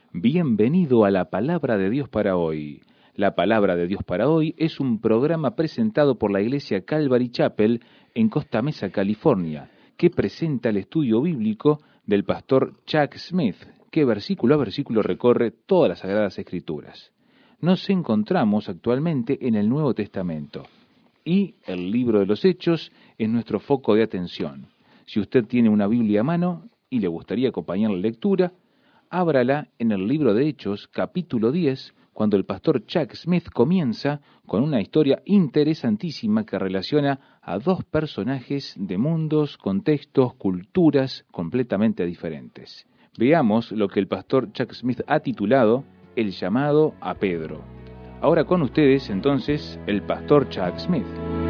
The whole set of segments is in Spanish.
Bienvenido a la Palabra de Dios para hoy. La Palabra de Dios para hoy es un programa presentado por la Iglesia Calvary Chapel en Costa Mesa, California, que presenta el estudio bíblico del pastor Chuck Smith, que versículo a versículo recorre todas las Sagradas Escrituras. Nos encontramos actualmente en el Nuevo Testamento y el libro de los Hechos es nuestro foco de atención. Si usted tiene una Biblia a mano y le gustaría acompañar la lectura, ábrala en el libro de Hechos, capítulo 10, cuando el pastor Chuck Smith comienza con una historia interesantísima que relaciona a dos personajes de mundos, contextos, culturas completamente diferentes. Veamos lo que el pastor Chuck Smith ha titulado El llamado a Pedro. Ahora con ustedes, entonces, el pastor Chuck Smith.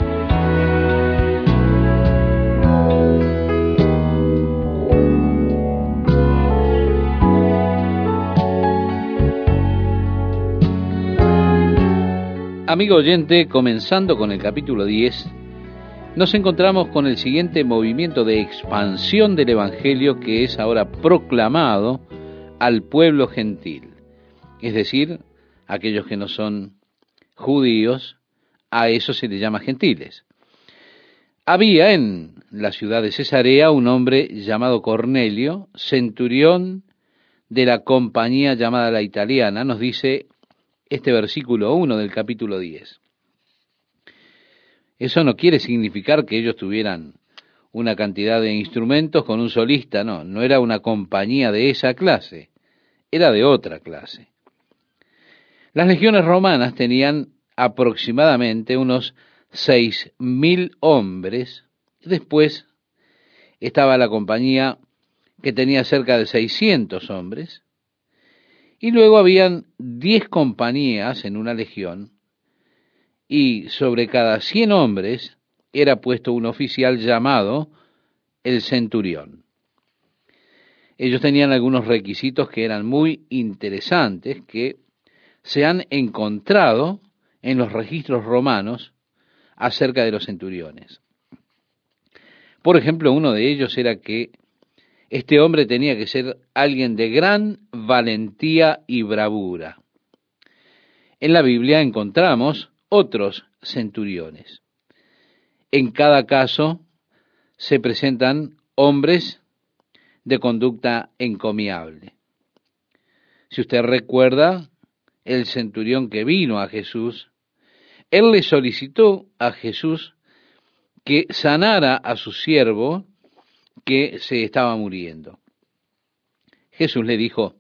Amigo oyente, comenzando con el capítulo 10, nos encontramos con el siguiente movimiento de expansión del Evangelio que es ahora proclamado al pueblo gentil, es decir, aquellos que no son judíos, a eso se les llama gentiles. Había en la ciudad de Cesarea un hombre llamado Cornelio, centurión de la compañía llamada la Italiana, nos dice este versículo 1 del capítulo 10. Eso no quiere significar que ellos tuvieran una cantidad de instrumentos con un solista, no era una compañía de esa clase, era de otra clase. Las legiones romanas tenían aproximadamente unos 6.000 hombres, después estaba la compañía que tenía cerca de 600 hombres, y luego habían 10 compañías en una legión, y sobre cada 100 hombres era puesto un oficial llamado el centurión. Ellos tenían algunos requisitos que eran muy interesantes, que se han encontrado en los registros romanos acerca de los centuriones. Por ejemplo, uno de ellos era que este hombre tenía que ser alguien de gran valentía y bravura. En la Biblia encontramos otros centuriones. En cada caso se presentan hombres de conducta encomiable. Si usted recuerda, el centurión que vino a Jesús, él le solicitó a Jesús que sanara a su siervo que se estaba muriendo. Jesús le dijo,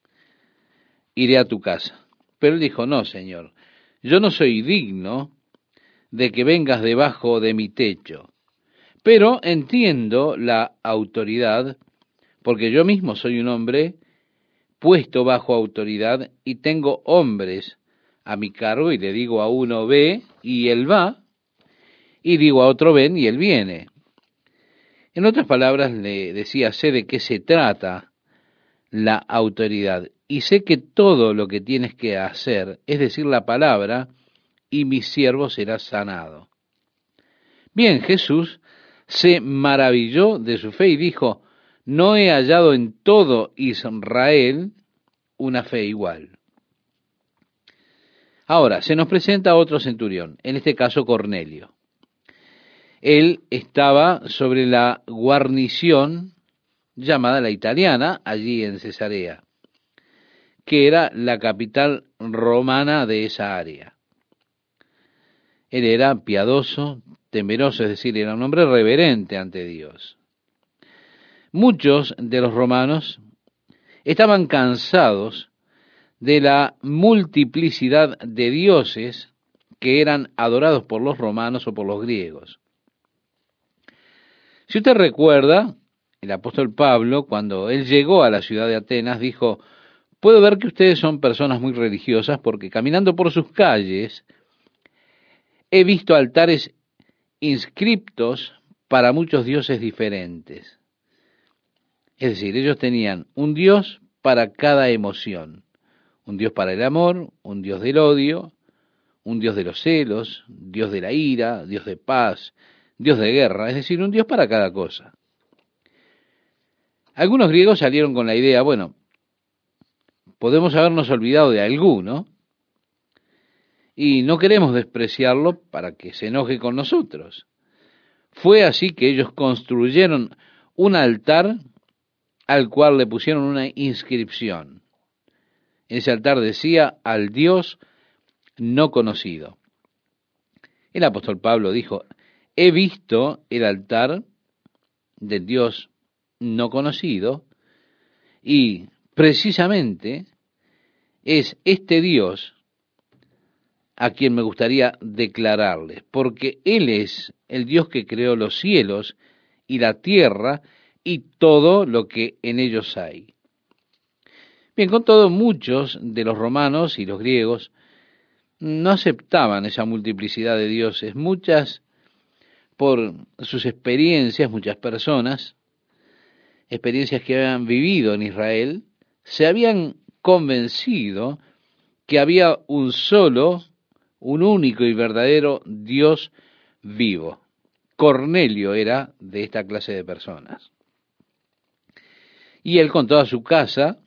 iré a tu casa. Pero él dijo, no, Señor, yo no soy digno de que vengas debajo de mi techo, pero entiendo la autoridad, porque yo mismo soy un hombre puesto bajo autoridad y tengo hombres a mi cargo, y le digo a uno, ve, y él va, y digo a otro, ven, y él viene. En otras palabras, le decía, sé de qué se trata la autoridad, y sé que todo lo que tienes que hacer es decir la palabra, y mi siervo será sanado. Bien, Jesús se maravilló de su fe y dijo, no he hallado en todo Israel una fe igual. Ahora, se nos presenta otro centurión, en este caso Cornelio. Él estaba sobre la guarnición llamada la Italiana, allí en Cesarea, que era la capital romana de esa área. Él era piadoso, temeroso, es decir, era un hombre reverente ante Dios. Muchos de los romanos estaban cansados de la multiplicidad de dioses que eran adorados por los romanos o por los griegos. Si usted recuerda, el apóstol Pablo, cuando él llegó a la ciudad de Atenas, dijo, puedo ver que ustedes son personas muy religiosas porque caminando por sus calles he visto altares inscriptos para muchos dioses diferentes. Es decir, ellos tenían un dios para cada emoción. Un Dios para el amor, un Dios del odio, un Dios de los celos, Dios de la ira, Dios de paz, Dios de guerra, es decir, un Dios para cada cosa. Algunos griegos salieron con la idea, bueno, podemos habernos olvidado de alguno y no queremos despreciarlo para que se enoje con nosotros. Fue así que ellos construyeron un altar al cual le pusieron una inscripción. Ese altar decía: al Dios no conocido. El apóstol Pablo dijo: he visto el altar del Dios no conocido, y precisamente es este Dios a quien me gustaría declararles, porque Él es el Dios que creó los cielos y la tierra y todo lo que en ellos hay. Bien, con todo, muchos de los romanos y los griegos no aceptaban esa multiplicidad de dioses. Muchas, por sus experiencias, muchas personas, experiencias que habían vivido en Israel, se habían convencido que había un solo, un único y verdadero Dios vivo. Cornelio era de esta clase de personas. Y él con toda su casa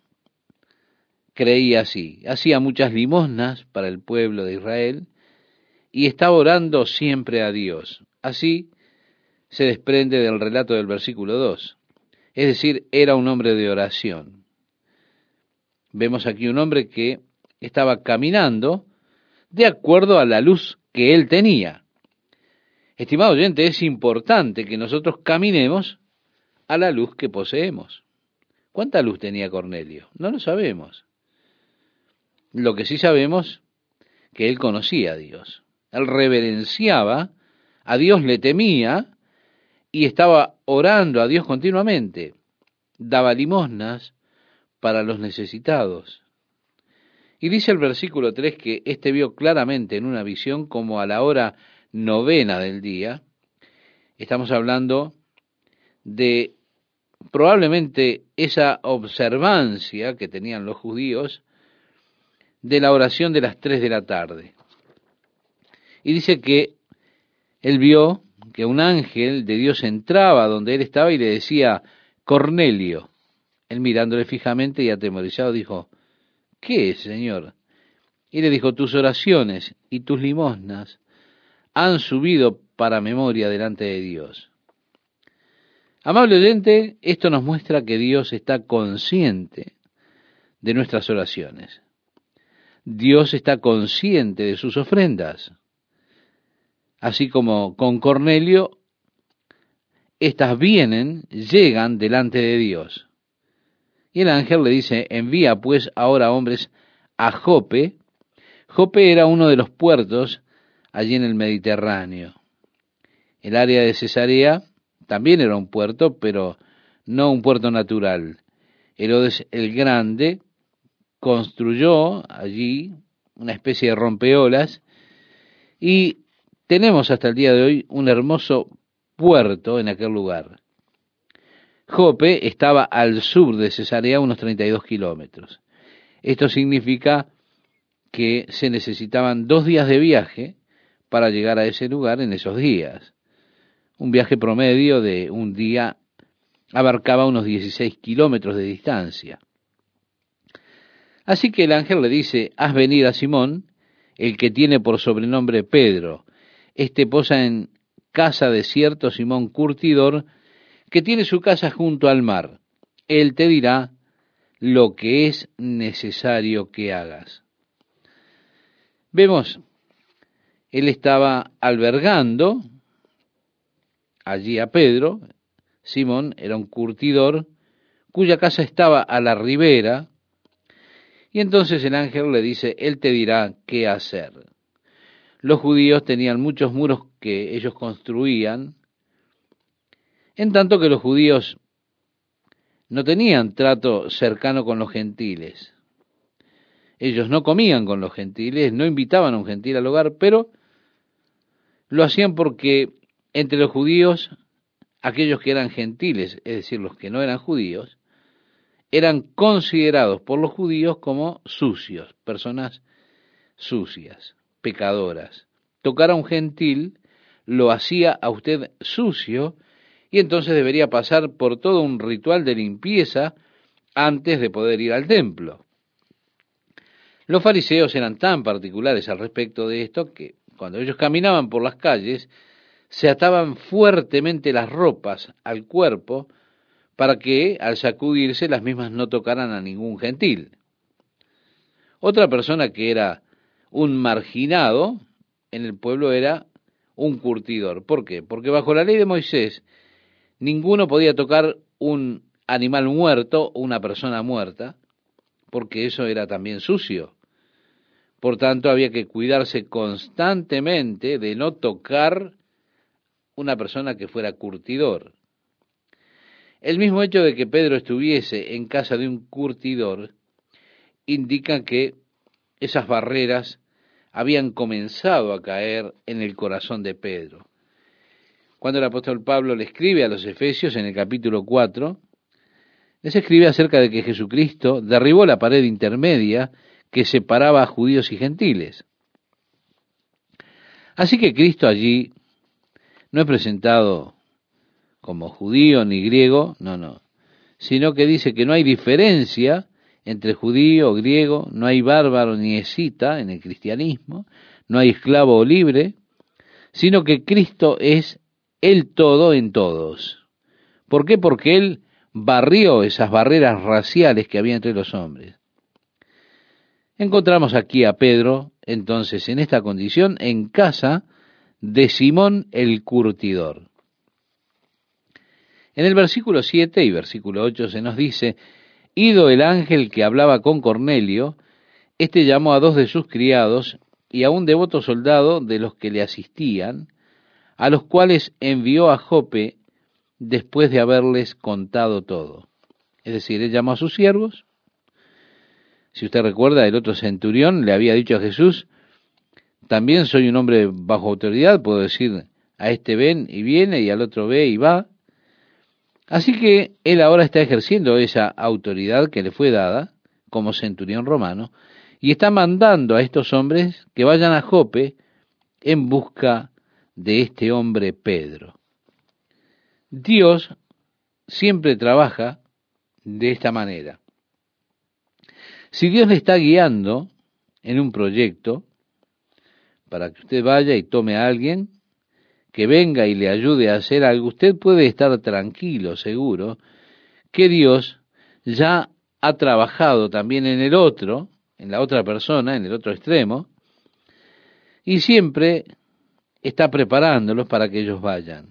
creía así. Hacía muchas limosnas para el pueblo de Israel y estaba orando siempre a Dios. Así se desprende del relato del versículo 2. Es decir, era un hombre de oración. Vemos aquí un hombre que estaba caminando de acuerdo a la luz que él tenía. Estimado oyente, es importante que nosotros caminemos a la luz que poseemos. ¿Cuánta luz tenía Cornelio? No lo sabemos. Lo que sí sabemos, que él conocía a Dios. Él reverenciaba a Dios, le temía y estaba orando a Dios continuamente. Daba limosnas para los necesitados. Y dice el versículo 3 que éste vio claramente en una visión como a la hora 9 del día. Estamos hablando de probablemente esa observancia que tenían los judíos de la oración de las 3 de la tarde. Y dice que él vio que un ángel de Dios entraba donde él estaba y le decía: Cornelio. Él mirándole fijamente y atemorizado dijo: ¿qué es, Señor? Y le dijo: tus oraciones y tus limosnas han subido para memoria delante de Dios. Amable oyente, esto nos muestra que Dios está consciente de nuestras oraciones. Dios está consciente de sus ofrendas. Así como con Cornelio, estas llegan delante de Dios. Y el ángel le dice: envía pues ahora hombres a Jope. Jope era uno de los puertos allí en el Mediterráneo. El área de Cesarea también era un puerto, pero no un puerto natural. Herodes el Grande construyó allí una especie de rompeolas y tenemos hasta el día de hoy un hermoso puerto en aquel lugar. Jope estaba al sur de Cesarea, unos 32 kilómetros. Esto significa que se necesitaban 2 días de viaje para llegar a ese lugar en esos días. Un viaje promedio de un día abarcaba unos 16 kilómetros de distancia. Así que el ángel le dice: haz venir a Simón, el que tiene por sobrenombre Pedro. Este posa en casa de cierto Simón curtidor, que tiene su casa junto al mar. Él te dirá lo que es necesario que hagas. Vemos, él estaba albergando allí a Pedro. Simón era un curtidor cuya casa estaba a la ribera, y entonces el ángel le dice: él te dirá qué hacer. Los judíos tenían muchos muros que ellos construían, en tanto que los judíos no tenían trato cercano con los gentiles. Ellos no comían con los gentiles, no invitaban a un gentil al hogar, pero lo hacían porque entre los judíos, aquellos que eran gentiles, es decir, los que no eran judíos, eran considerados por los judíos como sucios, personas sucias, pecadoras. Tocar a un gentil lo hacía a usted sucio, y entonces debería pasar por todo un ritual de limpieza antes de poder ir al templo. Los fariseos eran tan particulares al respecto de esto que cuando ellos caminaban por las calles se ataban fuertemente las ropas al cuerpo para que al sacudirse las mismas no tocaran a ningún gentil. Otra persona que era un marginado en el pueblo era un curtidor. ¿Por qué? Porque bajo la ley de Moisés ninguno podía tocar un animal muerto o una persona muerta, porque eso era también sucio. Por tanto, había que cuidarse constantemente de no tocar una persona que fuera curtidor. El mismo hecho de que Pedro estuviese en casa de un curtidor indica que esas barreras habían comenzado a caer en el corazón de Pedro. Cuando el apóstol Pablo le escribe a los Efesios en el capítulo 4, les escribe acerca de que Jesucristo derribó la pared intermedia que separaba a judíos y gentiles. Así que Cristo allí no es presentado como judío ni griego, no, sino que dice que no hay diferencia entre judío o griego, no hay bárbaro ni escita en el cristianismo, no hay esclavo o libre, sino que Cristo es el todo en todos. ¿Por qué? Porque Él barrió esas barreras raciales que había entre los hombres. Encontramos aquí a Pedro, entonces, en esta condición, en casa de Simón el curtidor. En el versículo 7 y versículo 8 se nos dice: ido el ángel que hablaba con Cornelio, éste llamó a 2 de sus criados y a un devoto soldado de los que le asistían, a los cuales envió a Jope después de haberles contado todo. Es decir, él llamó a sus siervos. Si usted recuerda, el otro centurión le había dicho a Jesús: también soy un hombre bajo autoridad, puedo decir a este ven y viene, y al otro ve y va. Así que él ahora está ejerciendo esa autoridad que le fue dada como centurión romano, y está mandando a estos hombres que vayan a Jope en busca de este hombre Pedro. Dios siempre trabaja de esta manera. Si Dios le está guiando en un proyecto para que usted vaya y tome a alguien que venga y le ayude a hacer algo, usted puede estar tranquilo, seguro, que Dios ya ha trabajado también en el otro, en la otra persona, en el otro extremo, y siempre está preparándolos para que ellos vayan.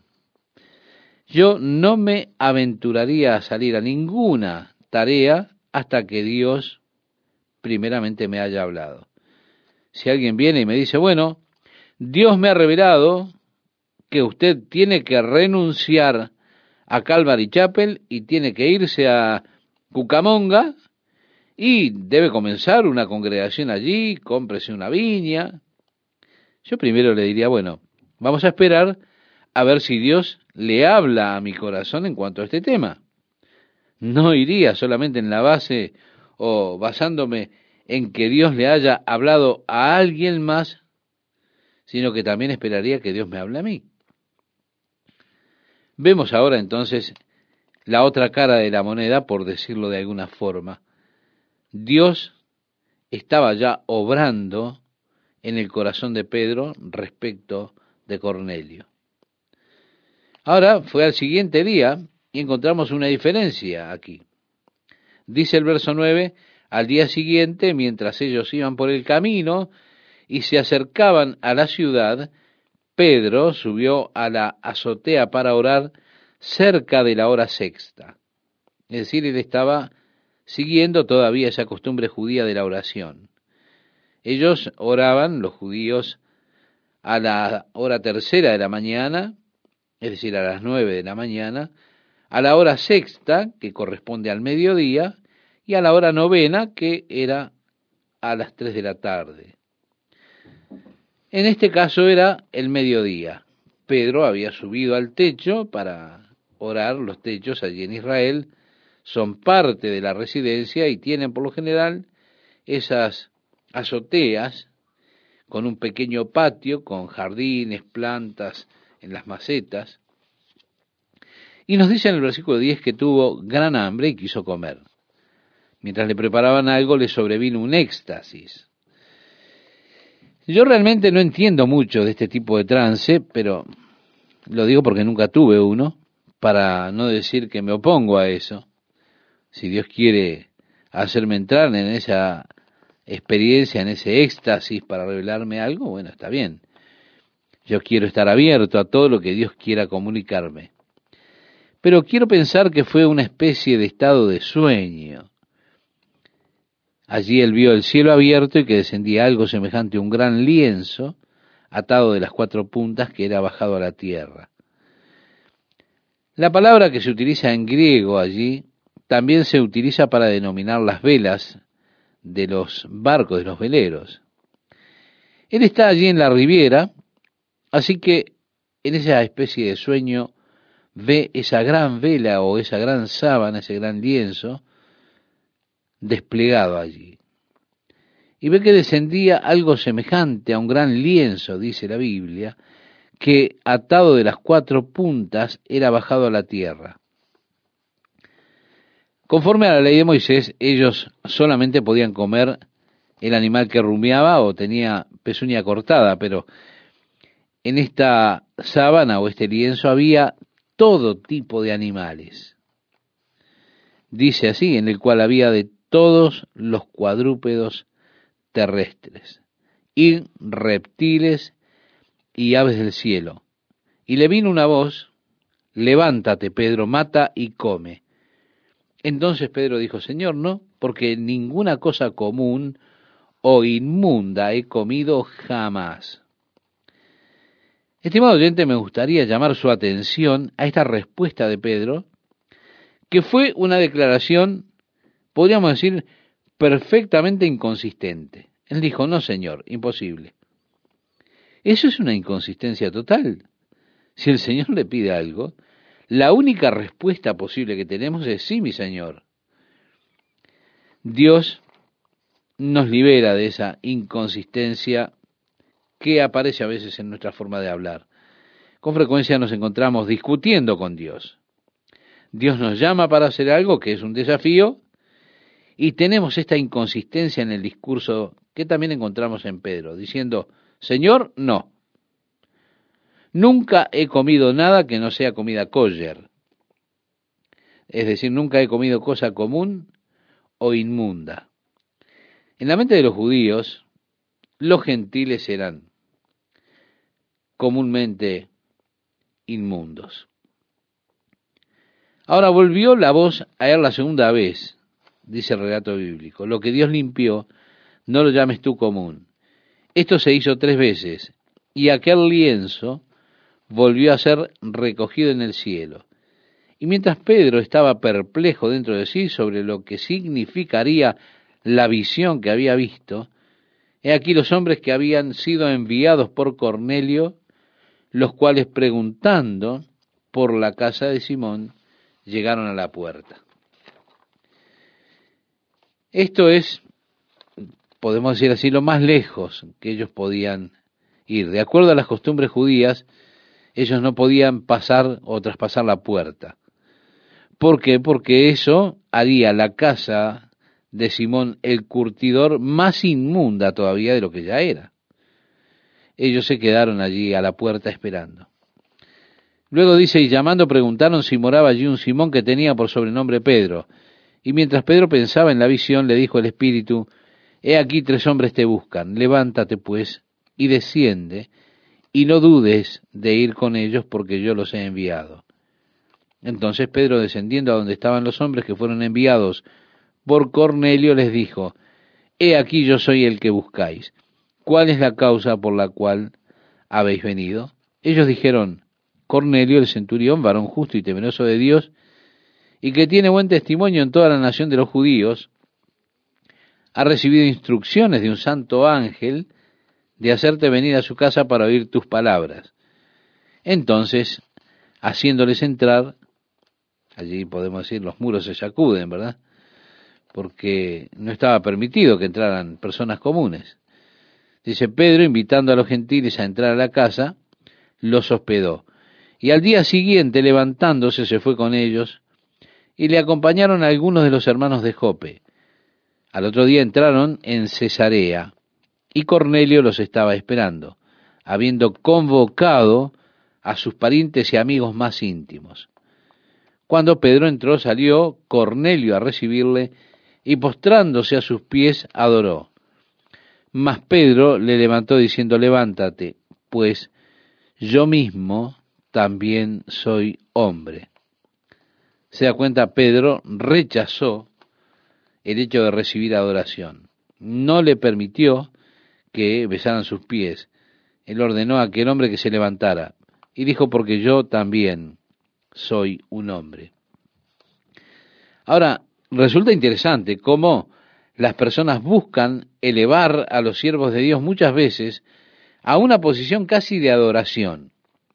Yo no me aventuraría a salir a ninguna tarea hasta que Dios primeramente me haya hablado. Si alguien viene y me dice: bueno, Dios me ha revelado que usted tiene que renunciar a Calvary Chapel y tiene que irse a Cucamonga y debe comenzar una congregación allí, cómprese una viña. Yo primero le diría: bueno, vamos a esperar a ver si Dios le habla a mi corazón en cuanto a este tema. No iría solamente en la base o basándome en que Dios le haya hablado a alguien más, sino que también esperaría que Dios me hable a mí. Vemos ahora entonces la otra cara de la moneda, por decirlo de alguna forma. Dios estaba ya obrando en el corazón de Pedro respecto de Cornelio. Ahora fue al siguiente día y encontramos una diferencia aquí. Dice el verso 9: al día siguiente, mientras ellos iban por el camino y se acercaban a la ciudad, Pedro subió a la azotea para orar cerca de la hora sexta. Es decir, él estaba siguiendo todavía esa costumbre judía de la oración. Ellos oraban, los judíos, a la hora tercera de la mañana, es decir, a las 9 de la mañana, a la hora sexta, que corresponde al mediodía, y a la hora novena, que era a las 3 de la tarde. En este caso era el mediodía. Pedro había subido al techo para orar. Los techos allí en Israel son parte de la residencia y tienen por lo general esas azoteas con un pequeño patio, con jardines, plantas en las macetas. Y nos dice en el versículo 10 que tuvo gran hambre y quiso comer. Mientras le preparaban algo, le sobrevino un éxtasis. Yo realmente no entiendo mucho de este tipo de trance, pero lo digo porque nunca tuve uno, para no decir que me opongo a eso. Si Dios quiere hacerme entrar en esa experiencia, en ese éxtasis para revelarme algo, bueno, está bien. Yo quiero estar abierto a todo lo que Dios quiera comunicarme. Pero quiero pensar que fue una especie de estado de sueño. Allí él vio el cielo abierto y que descendía algo semejante a un gran lienzo atado de las 4 puntas que era bajado a la tierra. La palabra que se utiliza en griego allí también se utiliza para denominar las velas de los barcos, de los veleros. Él está allí en la riviera, así que en esa especie de sueño ve esa gran vela o esa gran sábana, ese gran lienzo desplegado allí. Y ve que descendía algo semejante a un gran lienzo, dice la Biblia, que atado de las 4 puntas era bajado a la tierra. Conforme a la ley de Moisés, ellos solamente podían comer el animal que rumiaba o tenía pezuña cortada, pero en esta sábana o este lienzo había todo tipo de animales. Dice así, en el cual había de todos los cuadrúpedos terrestres, y reptiles y aves del cielo. Y le vino una voz: levántate, Pedro, mata y come. Entonces Pedro dijo: Señor, no, porque ninguna cosa común o inmunda he comido jamás. Estimado oyente, me gustaría llamar su atención a esta respuesta de Pedro, que fue una declaración, podríamos decir, perfectamente inconsistente. Él dijo: no, Señor, imposible. Eso es una inconsistencia total. Si el Señor le pide algo, la única respuesta posible que tenemos es: sí, mi Señor. Dios nos libera de esa inconsistencia que aparece a veces en nuestra forma de hablar. Con frecuencia nos encontramos discutiendo con Dios. Dios nos llama para hacer algo que es un desafío y tenemos esta inconsistencia en el discurso que también encontramos en Pedro, diciendo: Señor, no. Nunca he comido nada que no sea comida kosher. Es decir, nunca he comido cosa común o inmunda. En la mente de los judíos, los gentiles eran comúnmente inmundos. Ahora volvió la voz a él la segunda vez, dice el relato bíblico: lo que Dios limpió, no lo llames tú común. Esto se hizo 3 veces, y aquel lienzo volvió a ser recogido en el cielo. Y mientras Pedro estaba perplejo dentro de sí sobre lo que significaría la visión que había visto, he aquí los hombres que habían sido enviados por Cornelio, los cuales, preguntando por la casa de Simón, llegaron a la puerta. Esto es, podemos decir así, lo más lejos que ellos podían ir. De acuerdo a las costumbres judías, ellos no podían pasar o traspasar la puerta. ¿Por qué? Porque eso haría la casa de Simón el curtidor más inmunda todavía de lo que ya era. Ellos se quedaron allí a la puerta esperando. Luego dice: y llamando preguntaron si moraba allí un Simón que tenía por sobrenombre Pedro. Y mientras Pedro pensaba en la visión, le dijo el Espíritu: he aquí 3 hombres te buscan, levántate pues y desciende, y no dudes de ir con ellos, porque yo los he enviado. Entonces Pedro, descendiendo a donde estaban los hombres que fueron enviados por Cornelio, les dijo: he aquí yo soy el que buscáis. ¿Cuál es la causa por la cual habéis venido? Ellos dijeron: Cornelio, el centurión, varón justo y temeroso de Dios, y que tiene buen testimonio en toda la nación de los judíos, ha recibido instrucciones de un santo ángel de hacerte venir a su casa para oír tus palabras. Entonces, haciéndoles entrar, allí podemos decir los muros se sacuden, ¿verdad? Porque no estaba permitido que entraran personas comunes. Dice: Pedro, invitando a los gentiles a entrar a la casa, los hospedó. Y al día siguiente, levantándose, se fue con ellos, y le acompañaron algunos de los hermanos de Jope. Al otro día entraron en Cesarea, y Cornelio los estaba esperando, habiendo convocado a sus parientes y amigos más íntimos. Cuando Pedro entró, salió Cornelio a recibirle y postrándose a sus pies adoró. Mas Pedro le levantó diciendo, levántate, pues yo mismo también soy hombre. Se da cuenta, Pedro rechazó el hecho de recibir adoración. No le permitió que besaran sus pies. Él ordenó a aquel hombre que se levantara y dijo, porque yo también soy un hombre. Ahora, resulta interesante cómo las personas buscan elevar a los siervos de Dios muchas veces a una posición casi de adoración.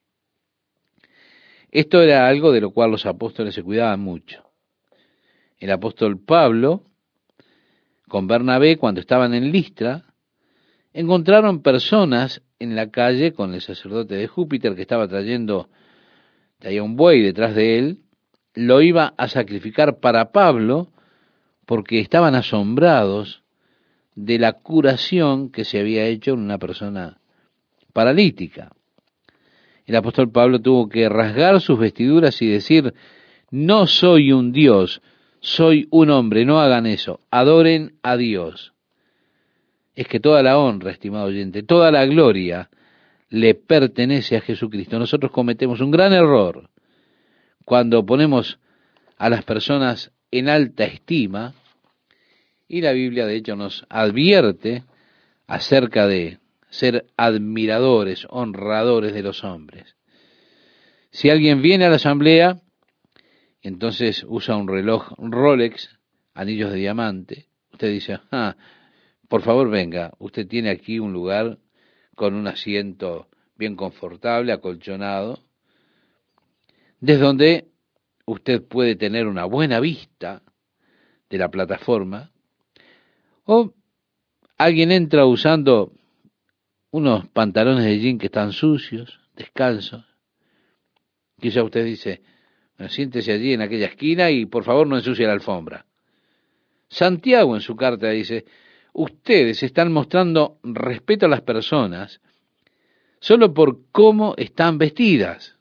Esto era algo de lo cual los apóstoles se cuidaban mucho. El apóstol Pablo, con Bernabé, cuando estaban en Listra, encontraron personas en la calle con el sacerdote de Júpiter que estaba traía un buey detrás de él, lo iba a sacrificar para Pablo porque estaban asombrados de la curación que se había hecho en una persona paralítica. El apóstol Pablo tuvo que rasgar sus vestiduras y decir, no soy un Dios, soy un hombre, no hagan eso, adoren a Dios. Es que toda la honra, estimado oyente, toda la gloria le pertenece a Jesucristo. Nosotros cometemos un gran error cuando ponemos a las personas en alta estima, y la Biblia de hecho nos advierte acerca de ser admiradores, honradores de los hombres. Si alguien viene a la asamblea, entonces usa un reloj Rolex, anillos de diamante, usted dice, por favor venga, usted tiene aquí un lugar con un asiento bien confortable, acolchonado, desde donde usted puede tener una buena vista de la plataforma, o alguien entra usando unos pantalones de jean que están sucios, descalzos. Quizá usted dice, siéntese allí en aquella esquina y por favor no ensucie la alfombra. Santiago en su carta dice, ustedes están mostrando respeto a las personas solo por cómo están vestidas.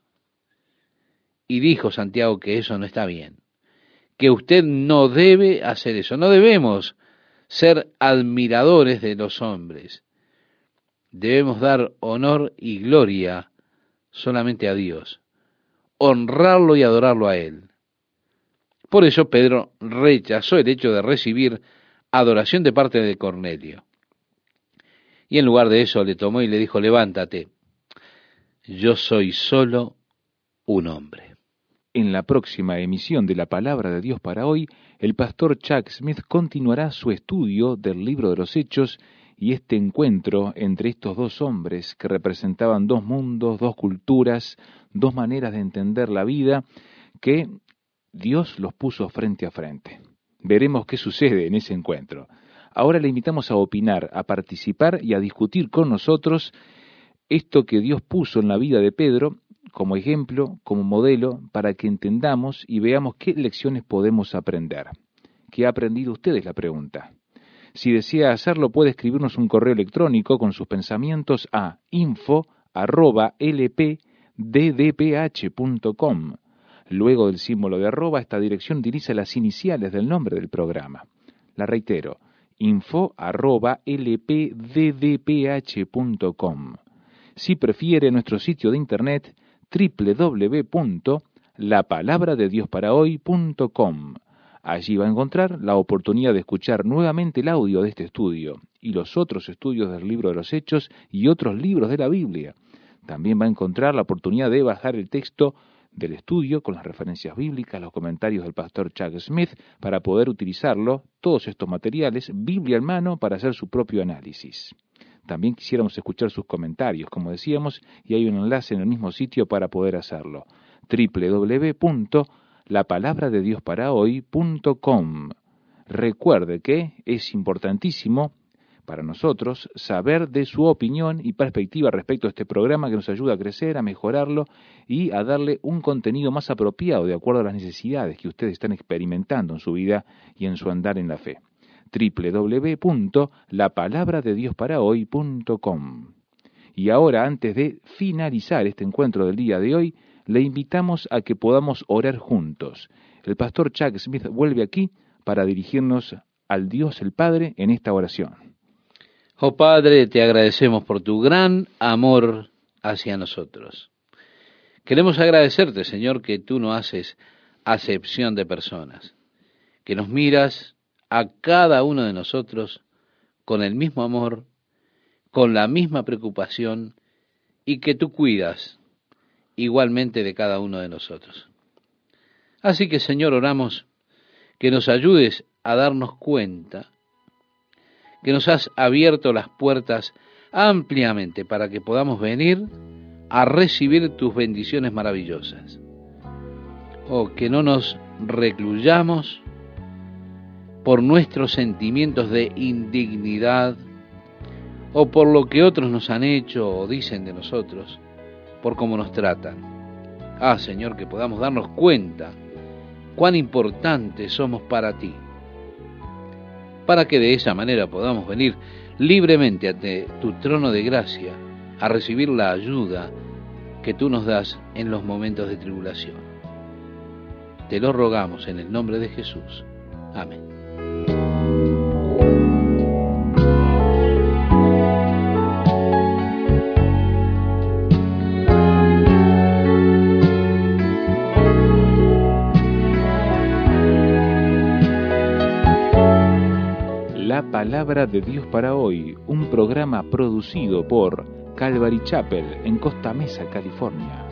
Y dijo Santiago que eso no está bien, que usted no debe hacer eso, no debemos ser admiradores de los hombres. Debemos dar honor y gloria solamente a Dios, honrarlo y adorarlo a Él. Por eso Pedro rechazó el hecho de recibir adoración de parte de Cornelio. Y en lugar de eso le tomó y le dijo, levántate, yo soy solo un hombre. En la próxima emisión de la Palabra de Dios para hoy, el pastor Chuck Smith continuará su estudio del libro de los Hechos y este encuentro entre estos dos hombres que representaban dos mundos, dos culturas, dos maneras de entender la vida que Dios los puso frente a frente. Veremos qué sucede en ese encuentro. Ahora le invitamos a opinar, a participar y a discutir con nosotros esto que Dios puso en la vida de Pedro como ejemplo, como modelo, para que entendamos y veamos qué lecciones podemos aprender. ¿Qué ha aprendido usted? Es la pregunta. Si desea hacerlo, puede escribirnos un correo electrónico con sus pensamientos a info@lpddph.com. Luego del símbolo de arroba, esta dirección utiliza las iniciales del nombre del programa. La reitero, info@lpddph.com. Si prefiere, nuestro sitio de internet www.lapalabradediosparahoy.com. Allí va a encontrar la oportunidad de escuchar nuevamente el audio de este estudio y los otros estudios del libro de los Hechos y otros libros de la Biblia. También va a encontrar la oportunidad de bajar el texto del estudio con las referencias bíblicas, los comentarios del pastor Chuck Smith, para poder utilizarlo, todos estos materiales, Biblia en mano, para hacer su propio análisis. También quisiéramos escuchar sus comentarios, como decíamos, y hay un enlace en el mismo sitio para poder hacerlo. www.lapalabradediosparahoy.com. Recuerde que es importantísimo para nosotros saber de su opinión y perspectiva respecto a este programa que nos ayuda a crecer, a mejorarlo y a darle un contenido más apropiado de acuerdo a las necesidades que ustedes están experimentando en su vida y en su andar en la fe. www.lapalabradediosparahoy.com. Y ahora, antes de finalizar este encuentro del día de hoy, le invitamos a que podamos orar juntos. El pastor Chuck Smith vuelve aquí para dirigirnos al Dios el Padre en esta oración. Oh Padre, te agradecemos por tu gran amor hacia nosotros. Queremos agradecerte, Señor, que tú no haces acepción de personas, que nos miras a cada uno de nosotros con el mismo amor, con la misma preocupación, y que tú cuidas igualmente de cada uno de nosotros. Así que, Señor, oramos que nos ayudes a darnos cuenta que nos has abierto las puertas ampliamente para que podamos venir a recibir tus bendiciones maravillosas. Oh, que no nos recluyamos por nuestros sentimientos de indignidad o por lo que otros nos han hecho o dicen de nosotros, por cómo nos tratan. Ah, Señor, que podamos darnos cuenta cuán importantes somos para ti, para que de esa manera podamos venir libremente ante tu trono de gracia a recibir la ayuda que tú nos das en los momentos de tribulación. Te lo rogamos en el nombre de Jesús. Amén. La Palabra de Dios para hoy, un programa producido por Calvary Chapel en Costa Mesa, California.